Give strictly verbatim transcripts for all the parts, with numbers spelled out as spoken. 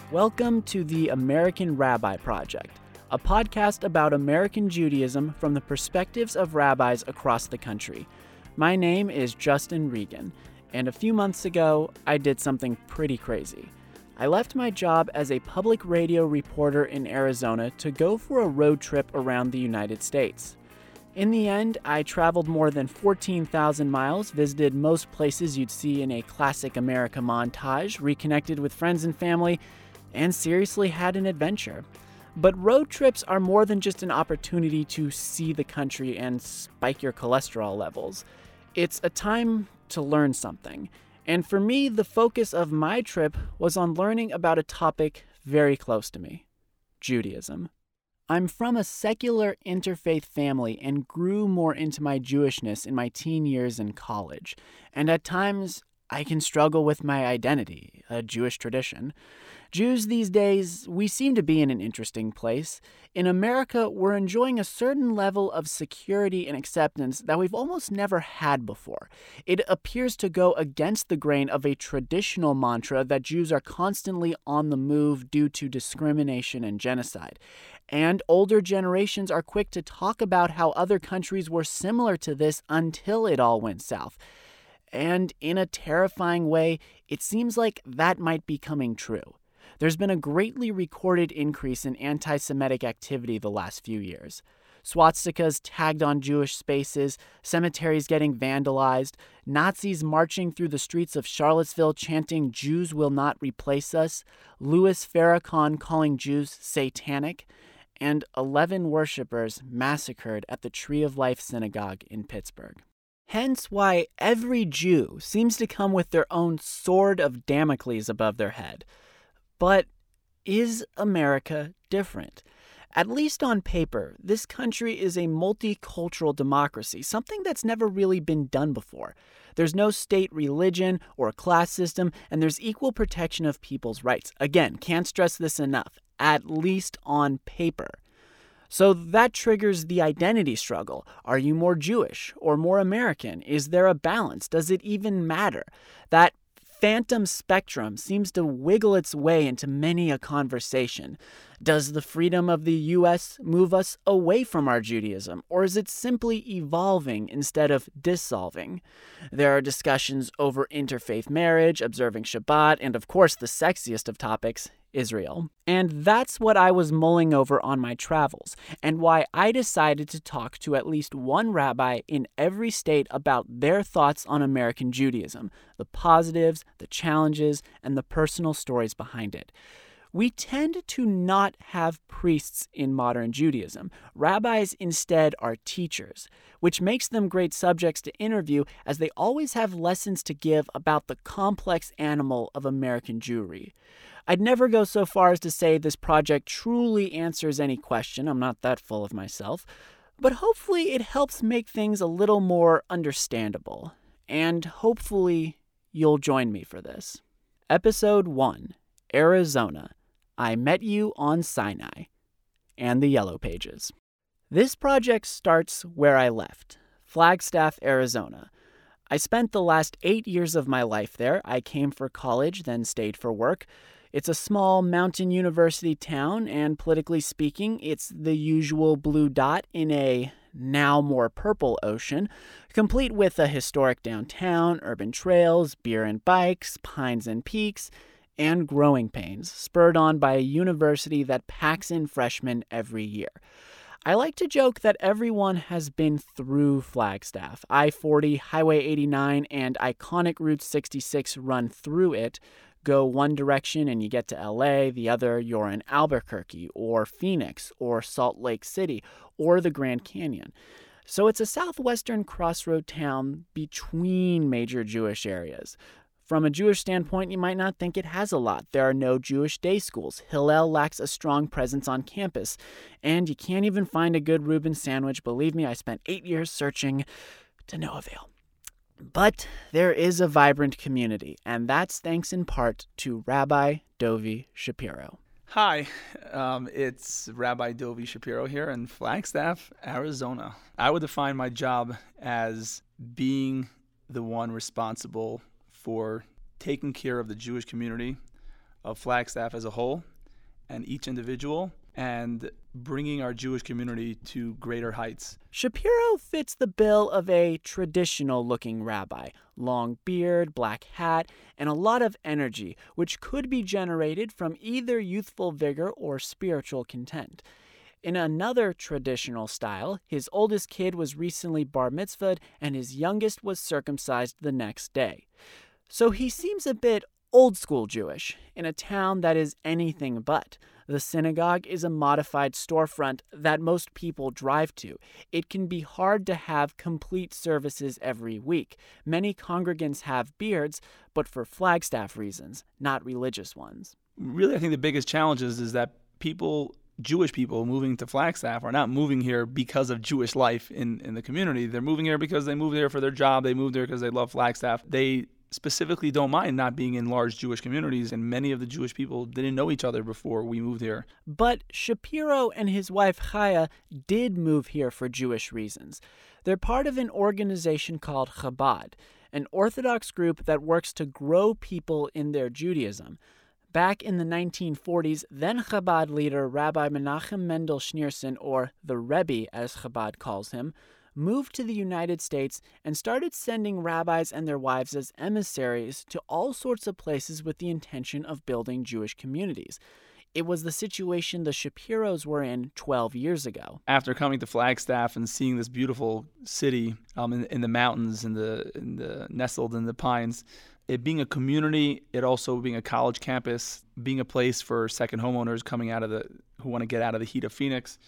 Welcome to the American Rabbi Project, a podcast about American Judaism from the perspectives of rabbis across the country. My name is Justin Regan, and a few months ago, I did something pretty crazy. I left my job as a public radio reporter in Arizona to go for a road trip around the United States. In the end, I traveled more than fourteen thousand miles, visited most places you'd see in a classic America montage, reconnected with friends and family, and seriously had an adventure. But road trips are more than just an opportunity to see the country and spike your cholesterol levels. It's a time to learn something. And for me, the focus of my trip was on learning about a topic very close to me: Judaism. I'm from a secular interfaith family and grew more into my Jewishness in my teen years in college. And at times, I can struggle with my identity, a Jewish tradition. Jews these days, we seem to be in an interesting place. In America, we're enjoying a certain level of security and acceptance that we've almost never had before. It appears to go against the grain of a traditional mantra that Jews are constantly on the move due to discrimination and genocide. And older generations are quick to talk about how other countries were similar to this until it all went south. And in a terrifying way, it seems like that might be coming true. There's been a greatly recorded increase in anti-Semitic activity the last few years. Swastikas tagged on Jewish spaces, cemeteries getting vandalized, Nazis marching through the streets of Charlottesville chanting "Jews will not replace us," Louis Farrakhan calling Jews satanic, and eleven worshipers massacred at the Tree of Life Synagogue in Pittsburgh. Hence why every Jew seems to come with their own sword of Damocles above their head. But is America different? At least on paper, this country is a multicultural democracy, something that's never really been done before. There's no state religion or class system, and there's equal protection of people's rights. Again, can't stress this enough, at least on paper. So that triggers the identity struggle. Are you more Jewish or more American? Is there a balance? Does it even matter? That phantom spectrum seems to wiggle its way into many a conversation. Does the freedom of the U S move us away from our Judaism, or is it simply evolving instead of dissolving? There are discussions over interfaith marriage, observing Shabbat, and of course the sexiest of topics, Israel. And that's what I was mulling over on my travels, and why I decided to talk to at least one rabbi in every state about their thoughts on American Judaism, the positives, the challenges, and the personal stories behind it. We tend to not have priests in modern Judaism. Rabbis instead are teachers, which makes them great subjects to interview as they always have lessons to give about the complex animal of American Jewry. I'd never go so far as to say this project truly answers any question. I'm not that full of myself. But hopefully it helps make things a little more understandable. And hopefully you'll join me for this. Episode one, Arizona. I Met You on Sinai, and the Yellow Pages. This project starts where I left, Flagstaff, Arizona. I spent the last eight years of my life there. I came for college, then stayed for work. It's a small mountain university town, and politically speaking, it's the usual blue dot in a now more purple ocean, complete with a historic downtown, urban trails, beer and bikes, pines and peaks, and growing pains, spurred on by a university that packs in freshmen every year. I like to joke that everyone has been through Flagstaff. I forty, Highway eighty-nine, and iconic Route sixty-six run through it. Go one direction and you get to L A, the other you're in Albuquerque, or Phoenix, or Salt Lake City, or the Grand Canyon. So it's a southwestern crossroad town between major Jewish areas. From a Jewish standpoint, you might not think it has a lot. There are no Jewish day schools. Hillel lacks a strong presence on campus. And you can't even find a good Reuben sandwich. Believe me, I spent eight years searching to no avail. But there is a vibrant community, and that's thanks in part to Rabbi Dovi Shapiro. Hi, um, it's Rabbi Dovi Shapiro here in Flagstaff, Arizona. I would define my job as being the one responsible for taking care of the Jewish community of Flagstaff as a whole and each individual, and bringing our Jewish community to greater heights. Shapiro fits the bill of a traditional-looking rabbi. Long beard, black hat, and a lot of energy, which could be generated from either youthful vigor or spiritual content. In another traditional style, his oldest kid was recently bar mitzvahed and his youngest was circumcised the next day. So he seems a bit old-school Jewish, in a town that is anything but. The synagogue is a modified storefront that most people drive to. It can be hard to have complete services every week. Many congregants have beards, but for Flagstaff reasons, not religious ones. Really, I think the biggest challenge is, is that people, Jewish people moving to Flagstaff are not moving here because of Jewish life in, in the community. They're moving here because they moved here for their job. They moved here because they love Flagstaff. They specifically don't mind not being in large Jewish communities, and many of the Jewish people didn't know each other before we moved here. But Shapiro and his wife Chaya did move here for Jewish reasons. They're part of an organization called Chabad, an Orthodox group that works to grow people in their Judaism. Back in the nineteen forties, then Chabad leader Rabbi Menachem Mendel Schneerson, or the Rebbe as Chabad calls him, moved to the United States and started sending rabbis and their wives as emissaries to all sorts of places with the intention of building Jewish communities. It was the situation the Shapiros were in twelve years ago. After coming to Flagstaff and seeing this beautiful city um, in, in the mountains, in the, in the nestled in the pines, it being a community, it also being a college campus, being a place for second homeowners coming out of the who want to get out of the heat of Phoenix,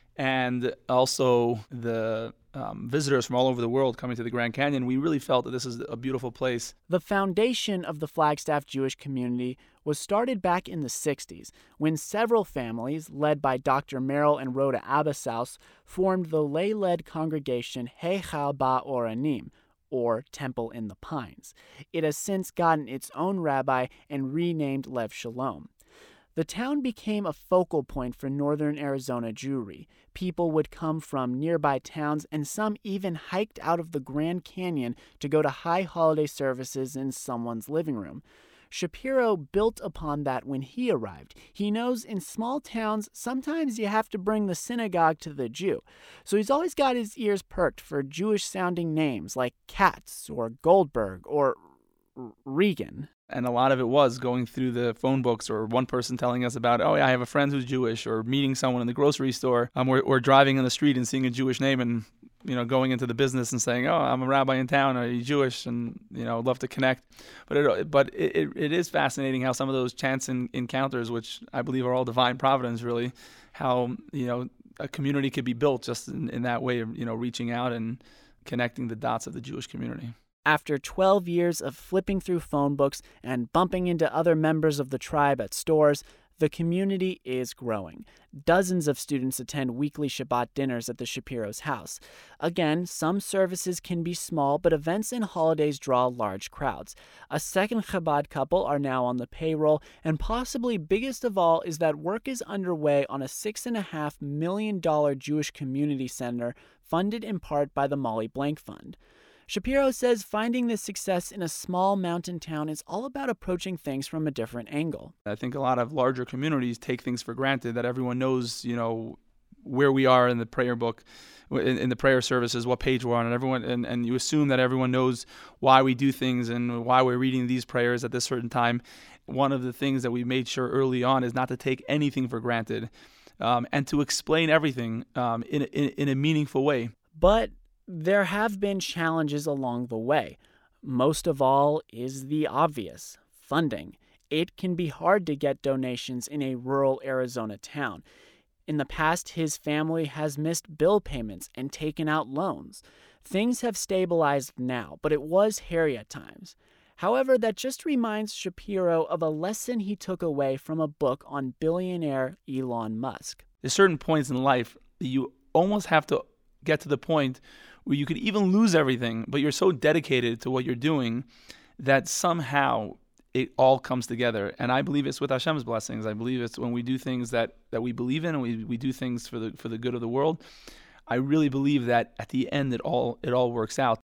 and also the um, visitors from all over the world coming to the Grand Canyon, we really felt that this is a beautiful place. The foundation of the Flagstaff Jewish community was started back in the sixties, when several families, led by Doctor Merrill and Rhoda Abasaus, formed the lay-led congregation Heichal Ba'Oranim, or Temple in the Pines. It has since gotten its own rabbi and renamed Lev Shalom. The town became a focal point for northern Arizona Jewry. People would come from nearby towns, and some even hiked out of the Grand Canyon to go to high holiday services in someone's living room. Shapiro built upon that when he arrived. He knows in small towns, sometimes you have to bring the synagogue to the Jew. So he's always got his ears perked for Jewish-sounding names like Katz or Goldberg or R- Regan. And a lot of it was going through the phone books, or one person telling us about, oh, yeah, I have a friend who's Jewish, or meeting someone in the grocery store, um, or, or driving on the street and seeing a Jewish name and, you know, going into the business and saying, oh, I'm a rabbi in town, are you Jewish? And, you know, I'd love to connect. But it but it, it is fascinating how some of those chance in, encounters, which I believe are all divine providence, really, how, you know, a community could be built just in, in that way of, you know, reaching out and connecting the dots of the Jewish community. After twelve years of flipping through phone books and bumping into other members of the tribe at stores, the community is growing. Dozens of students attend weekly Shabbat dinners at the Shapiro's house. Again, some services can be small, but events and holidays draw large crowds. A second Chabad couple are now on the payroll, and possibly biggest of all is that work is underway on a six point five million dollars Jewish community center funded in part by the Molly Blank Fund. Shapiro says finding this success in a small mountain town is all about approaching things from a different angle. I think a lot of larger communities take things for granted, that everyone knows, you know, where we are in the prayer book, in, in the prayer services, what page we're on, and everyone, and, and you assume that everyone knows why we do things and why we're reading these prayers at this certain time. One of the things that we made sure early on is not to take anything for granted, um, and to explain everything um, in, in in a meaningful way. But there have been challenges along the way. Most of all is the obvious, funding. It can be hard to get donations in a rural Arizona town. In the past, his family has missed bill payments and taken out loans. Things have stabilized now, but it was hairy at times. However, that just reminds Shapiro of a lesson he took away from a book on billionaire Elon Musk. There's certain points in life that you almost have to get to the point where you could even lose everything, but you're so dedicated to what you're doing that somehow it all comes together. And I believe it's with Hashem's blessings. I believe it's when we do things that, that we believe in, and we, we do things for the for the good of the world. I really believe that at the end it all it all works out.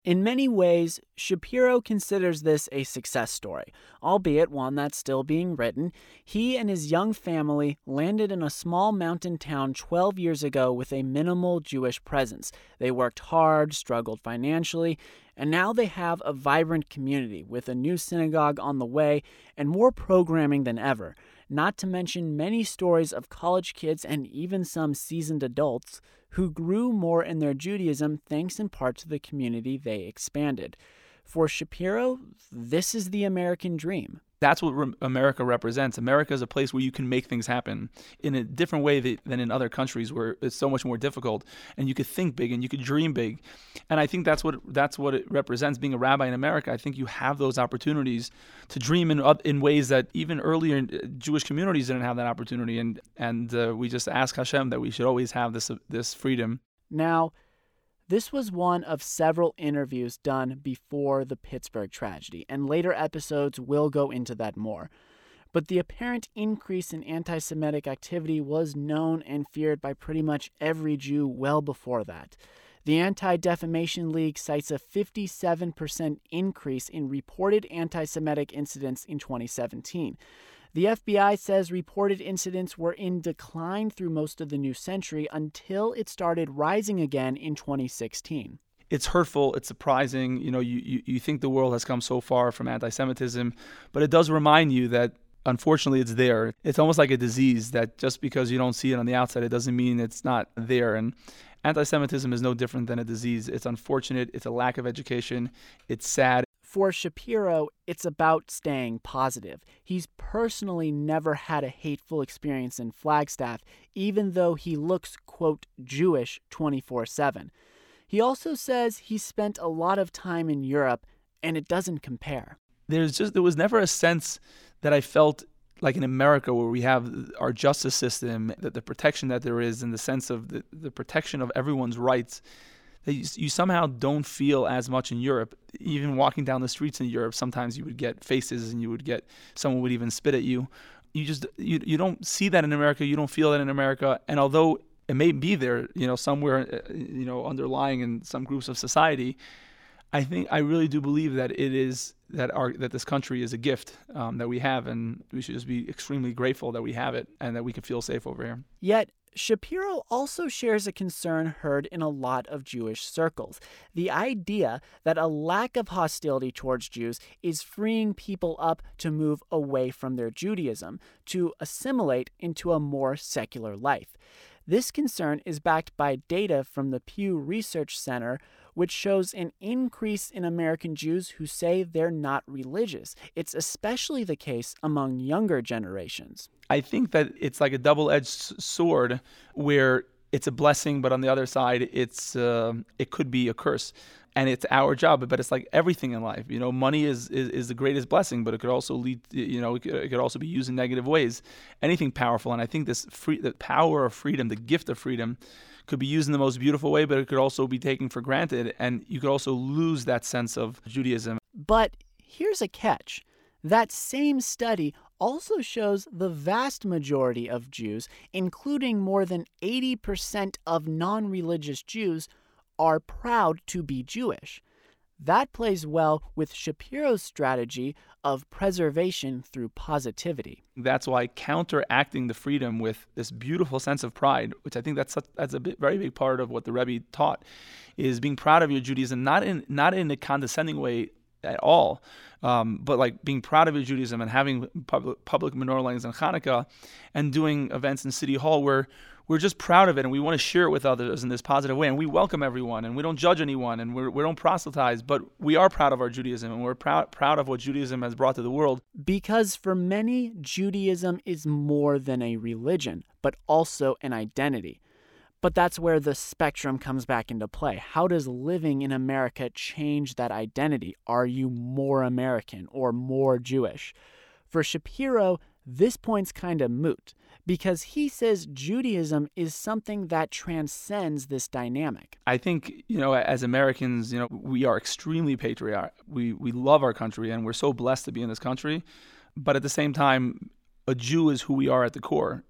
In many ways, Shapiro considers this a success story, albeit one that's still being written. He and his young family landed in a small mountain town twelve years ago with a minimal Jewish presence. They worked hard, struggled financially, and now they have a vibrant community with a new synagogue on the way and more programming than ever, not to mention many stories of college kids and even some seasoned adults who grew more in their Judaism thanks in part to the community they expanded. For Shapiro, this is the American dream. That's what re- America represents. America is a place where you can make things happen in a different way that, than in other countries where it's so much more difficult. And you could think big and you could dream big. And I think that's what that's what it represents, being a rabbi in America. I think you have those opportunities to dream in in ways that even earlier Jewish communities didn't have that opportunity. And and uh, we just ask Hashem that we should always have this uh, this freedom. Now, this was one of several interviews done before the Pittsburgh tragedy, and later episodes will go into that more. But the apparent increase in anti-Semitic activity was known and feared by pretty much every Jew well before that. The Anti-Defamation League cites a fifty-seven percent increase in reported anti-Semitic incidents in twenty seventeen. The F B I says reported incidents were in decline through most of the new century until it started rising again in twenty sixteen. It's hurtful. It's surprising. You know, you, you, you think the world has come so far from anti-Semitism, but it does remind you that, unfortunately, it's there. It's almost like a disease that just because you don't see it on the outside, it doesn't mean it's not there. And anti-Semitism is no different than a disease. It's unfortunate. It's a lack of education. It's sad. For Shapiro, it's about staying positive. He's personally never had a hateful experience in Flagstaff, even though he looks, quote, Jewish twenty-four seven. He also says he spent a lot of time in Europe, and it doesn't compare. There's just there was never a sense that I felt like in America, where we have our justice system, that the protection that there is, and the sense of the, the protection of everyone's rights, that you, you somehow don't feel as much in Europe. Even walking down the streets in Europe, sometimes you would get faces and you would get, someone would even spit at you. You just, you, you don't see that in America. You don't feel that in America. And although it may be there, you know, somewhere, you know, underlying in some groups of society, I think, I really do believe that it is, that our, that this country is a gift um, that we have, and we should just be extremely grateful that we have it and that we can feel safe over here. Yet, Shapiro also shares a concern heard in a lot of Jewish circles: the idea that a lack of hostility towards Jews is freeing people up to move away from their Judaism, to assimilate into a more secular life. This concern is backed by data from the Pew Research Center, which shows an increase in American Jews who say they're not religious. It's especially the case among younger generations. I think that it's like a double-edged sword where it's a blessing, but on the other side, it's uh, it could be a curse. And it's our job, but it's like everything in life. You know, money is, is, is the greatest blessing, but it could also lead, you know, it could, it could also be used in negative ways. Anything powerful. And I think this free, the power of freedom, the gift of freedom, could be used in the most beautiful way, but it could also be taken for granted. And you could also lose that sense of Judaism. But here's a catch. That same study also shows the vast majority of Jews, including more than eighty percent of non-religious Jews, are proud to be Jewish. That plays well with Shapiro's strategy of preservation through positivity. That's why counteracting the freedom with this beautiful sense of pride, which I think that's a, that's a bit, very big part of what the Rebbe taught, is being proud of your Judaism, not in not in a condescending way at all, um, but like being proud of your Judaism and having public, public menorah lighting on Hanukkah and doing events in City Hall where we're just proud of it and we want to share it with others in this positive way, and we welcome everyone and we don't judge anyone and we're, we don't proselytize, but we are proud of our Judaism and we're proud proud of what Judaism has brought to the world. Because for many, Judaism is more than a religion, but also an identity. But that's where the spectrum comes back into play. How does living in America change that identity? Are you more American or more Jewish? For Shapiro, this point's kind of moot, because he says Judaism is something that transcends this dynamic. I think, you know, as Americans, you know, we are extremely patriotic. We we love our country and we're so blessed to be in this country. But at the same time, a Jew is who we are at the core.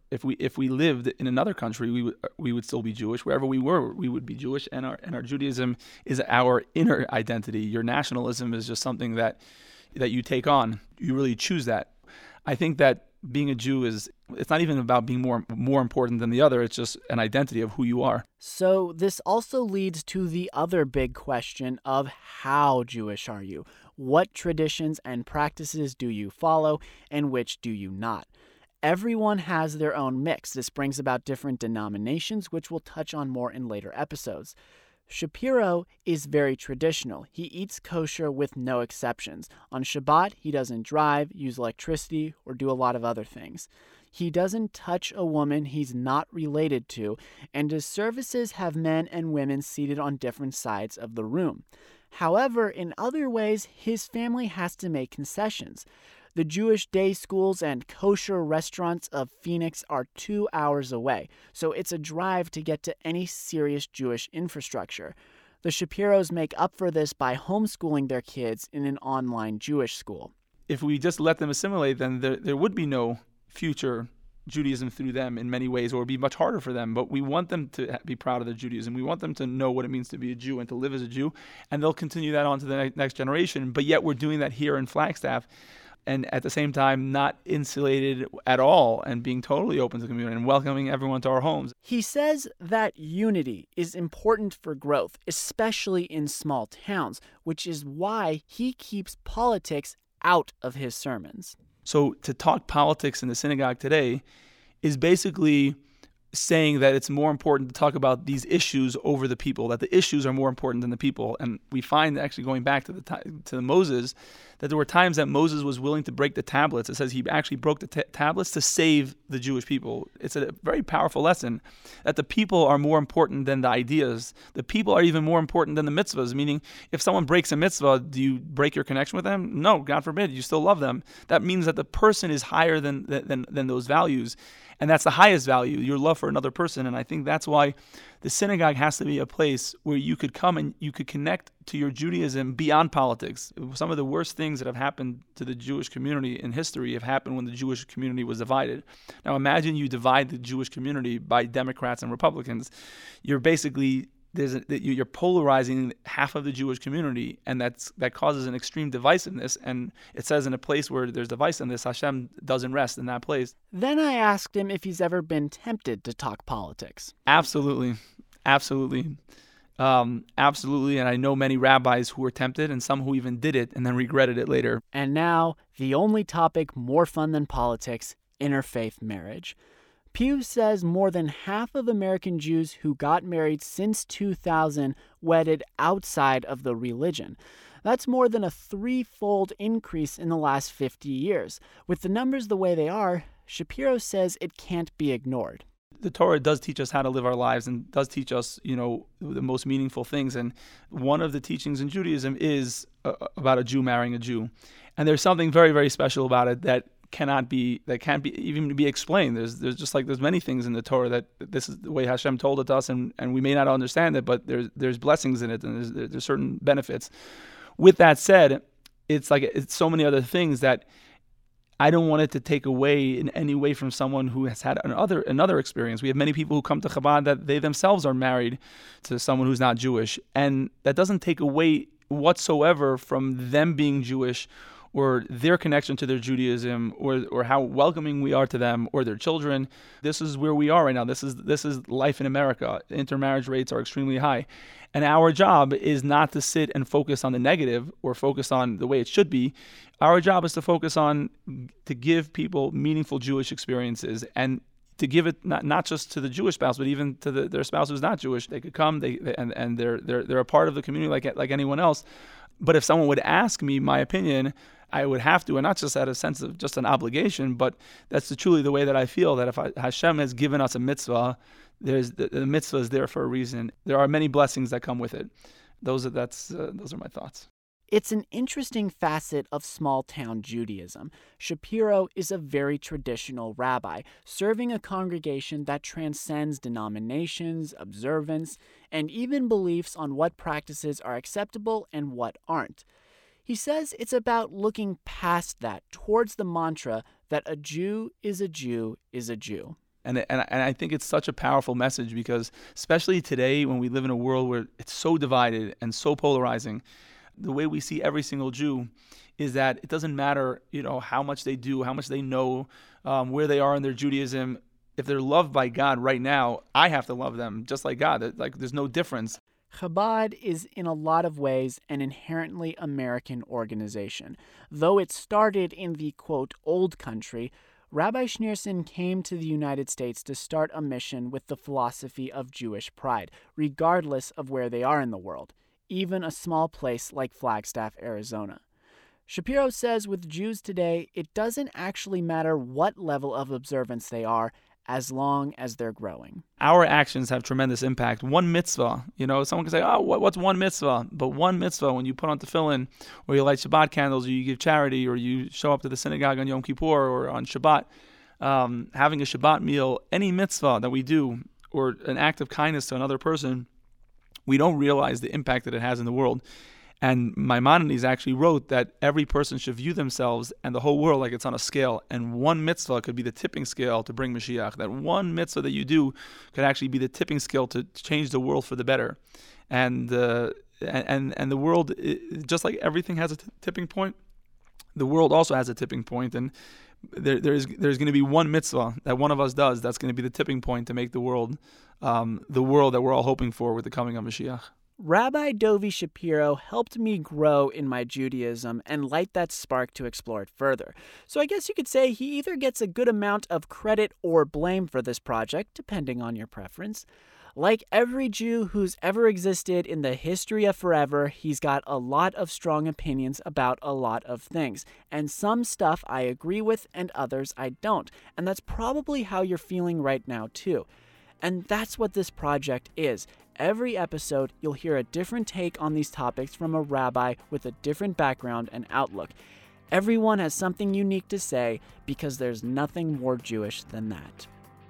If we if we lived in another country, we would we would still be Jewish. Wherever we were, we would be Jewish, and our and our Judaism is our inner identity. Your nationalism is just something that that you take on. You really choose that. I think that being a Jew is, it's not even about being more more important than the other. It's just an identity of who you are. So this also leads to the other big question of how Jewish are you? What traditions and practices do you follow, and which do you not? Everyone has their own mix. This brings about different denominations, which we'll touch on more in later episodes. Shapiro is very traditional. He eats kosher with no exceptions. On Shabbat, he doesn't drive, use electricity, or do a lot of other things. He doesn't touch a woman he's not related to, and his services have men and women seated on different sides of the room. However, in other ways, his family has to make concessions. The Jewish day schools and kosher restaurants of Phoenix are two hours away, so it's a drive to get to any serious Jewish infrastructure. The Shapiros make up for this by homeschooling their kids in an online Jewish school. If we just let them assimilate, then there, there would be no future Judaism through them in many ways, or it would be much harder for them. But we want them to be proud of their Judaism. We want them to know what it means to be a Jew and to live as a Jew, and they'll continue that on to the next generation. But yet we're doing that here in Flagstaff, and at the same time not insulated at all and being totally open to the community and welcoming everyone to our homes. He says that unity is important for growth, especially in small towns, which is why he keeps politics out of his sermons. So to talk politics in the synagogue today is basically saying that it's more important to talk about these issues over the people, that the issues are more important than the people. And we find, actually going back to the to the Moses, that there were times that Moses was willing to break the tablets. It says he actually broke the t- tablets to save the Jewish people. It's a very powerful lesson that the people are more important than the ideas. The people are even more important than the mitzvahs, meaning if someone breaks a mitzvah, do you break your connection with them? No, God forbid. You still love them. That means that the person is higher than than, than those values. And that's the highest value, your love for another person. And I think that's why the synagogue has to be a place where you could come and you could connect to your Judaism beyond politics. Some of the worst things that have happened to the Jewish community in history have happened when the Jewish community was divided. Now imagine you divide the Jewish community by Democrats and Republicans. You're basically... There's a, you're polarizing half of the Jewish community, and that's that causes an extreme divisiveness. And it says in a place where there's divisiveness, Hashem doesn't rest in that place. Then I asked him if he's ever been tempted to talk politics. Absolutely. Absolutely. Um, absolutely. And I know many rabbis who were tempted and some who even did it and then regretted it later. And now, the only topic more fun than politics, interfaith marriage. Pew says more than half of American Jews who got married since two thousand wedded outside of the religion. That's more than a threefold increase in the last fifty years. With the numbers the way they are, Shapiro says it can't be ignored. The Torah does teach us how to live our lives and does teach us, you know, the most meaningful things. And one of the teachings in Judaism is uh, about a Jew marrying a Jew. And there's something very, very special about it that cannot be, that can't be even be explained. There's there's just like there's many things in the Torah that this is the way Hashem told it to us, and, and we may not understand it, but there's there's blessings in it, and there's there's certain benefits. With that said, it's like it's so many other things that I don't want it to take away in any way from someone who has had another another experience. We have many people who come to Chabad that they themselves are married to someone who's not Jewish, and that doesn't take away whatsoever from them being Jewish, or their connection to their Judaism, or or how welcoming we are to them, or their children. This is where we are right now. This is this is life in America. Intermarriage rates are extremely high. And our job is not to sit and focus on the negative or focus on the way it should be. Our job is to focus on, to give people meaningful Jewish experiences, and to give it not, not just to the Jewish spouse, but even to the, their spouse who's not Jewish. They could come, they, they and, and they're they're they're a part of the community like like anyone else. But if someone would ask me my opinion, I would have to, and not just out of a sense of just an obligation, but that's the, truly the way that I feel, that if I, Hashem has given us a mitzvah, there's the, the mitzvah is there for a reason. There are many blessings that come with it. Those are that's uh, those are my thoughts. It's an interesting facet of small-town Judaism. Shapiro is a very traditional rabbi, serving a congregation that transcends denominations, observance, and even beliefs on what practices are acceptable and what aren't. He says it's about looking past that towards the mantra that a Jew is a Jew is a Jew. And, and, and I think it's such a powerful message because especially today when we live in a world where it's so divided and so polarizing, the way we see every single Jew is that it doesn't matter, you know, how much they do, how much they know, um, where they are in their Judaism. If they're loved by God right now, I have to love them just like God. Like, there's no difference. Chabad is in a lot of ways an inherently American organization. Though it started in the, quote, old country, Rabbi Schneerson came to the United States to start a mission with the philosophy of Jewish pride, regardless of where they are in the world, even a small place like Flagstaff, Arizona. Shapiro says with Jews today, it doesn't actually matter what level of observance they are, as long as they're growing. Our actions have tremendous impact. One mitzvah, you know, someone can say, oh, what, what's one mitzvah? But one mitzvah, when you put on tefillin, or you light Shabbat candles, or you give charity, or you show up to the synagogue on Yom Kippur or on Shabbat, um, having a Shabbat meal, any mitzvah that we do, or an act of kindness to another person, we don't realize the impact that it has in the world. And Maimonides actually wrote that every person should view themselves and the whole world like it's on a scale. And one mitzvah could be the tipping scale to bring Mashiach. That one mitzvah that you do could actually be the tipping scale to change the world for the better. And uh, and and the world, just like everything has a t- tipping point, the world also has a tipping point. And there there's there's going to be one mitzvah that one of us does that's going to be the tipping point to make the world um, the world that we're all hoping for with the coming of Mashiach. Rabbi Dovi Shapiro helped me grow in my Judaism and light that spark to explore it further. So I guess you could say he either gets a good amount of credit or blame for this project, depending on your preference. Like every Jew who's ever existed in the history of forever, he's got a lot of strong opinions about a lot of things. And some stuff I agree with and others I don't. And that's probably how you're feeling right now, too. And that's what this project is. Every episode, you'll hear a different take on these topics from a rabbi with a different background and outlook. Everyone has something unique to say because there's nothing more Jewish than that.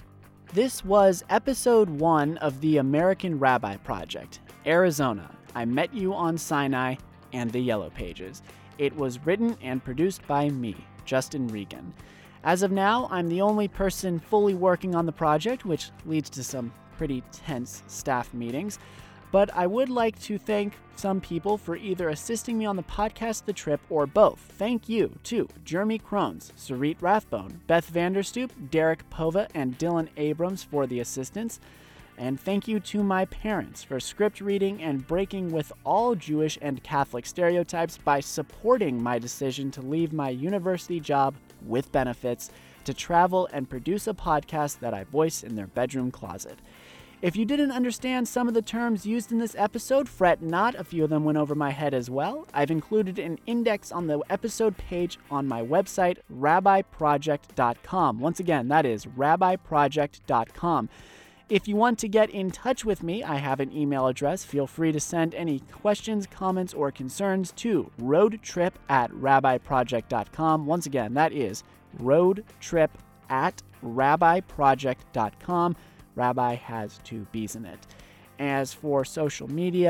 This was episode one of the American Rabbi Project, Arizona. I Met You on Sinai and the Yellow Pages. It was written and produced by me, Justin Regan. As of now, I'm the only person fully working on the project, which leads to some pretty tense staff meetings, but I would like to thank some people for either assisting me on the podcast The Trip or both. Thank you to Jeremy Crones, Sarit Rathbone, Beth Vanderstoop, Derek Pova, and Dylan Abrams for the assistance. And thank you to my parents for script reading and breaking with all Jewish and Catholic stereotypes by supporting my decision to leave my university job with benefits to travel and produce a podcast that I voice in their bedroom closet. If you didn't understand some of the terms used in this episode, fret not, a few of them went over my head as well. I've included an index on the episode page on my website, rabbi project dot com. Once again, that is rabbi project dot com. If you want to get in touch with me, I have an email address. Feel free to send any questions, comments, or concerns to roadtrip at rabbi project dot com. Once again, that is roadtrip at rabbi project dot com. Rabbi has two B's in it. As for social media,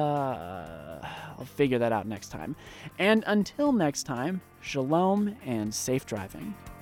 uh, I'll figure that out next time. And until next time, shalom and safe driving.